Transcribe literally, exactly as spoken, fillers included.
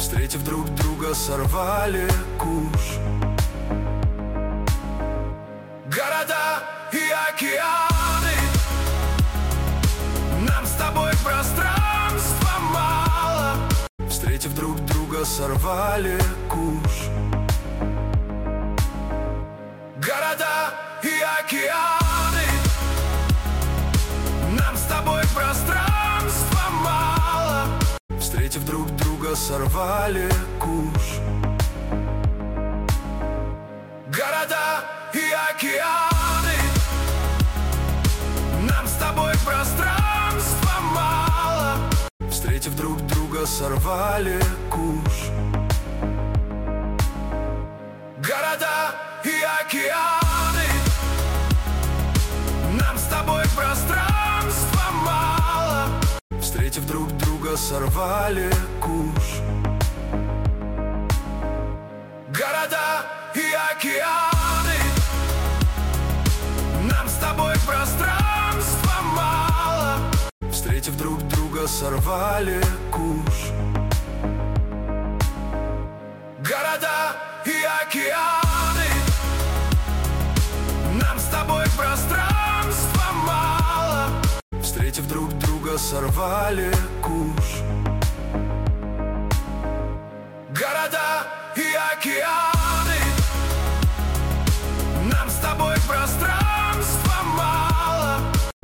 Встретив друг друга, сорвали куш. Города и океаны, нам с тобой пространства мало. Встретив друг друга, сорвали куш. Города и океаны, нам с тобой пространства мало. Встретив друг друга, сорвали куш. Города и океаны, нам с тобой пространства мало. Встретив друг друга, сорвали куш. Города и океаны, нам с тобой пространства мало. Встретив друг друга, сорвали куш. Города и океаны, нам с тобой пространства мало. Встретив друг друга, сорвали куш. Города и океаны, нам с тобой пространства мало. Встретив друг друга, сорвали куш.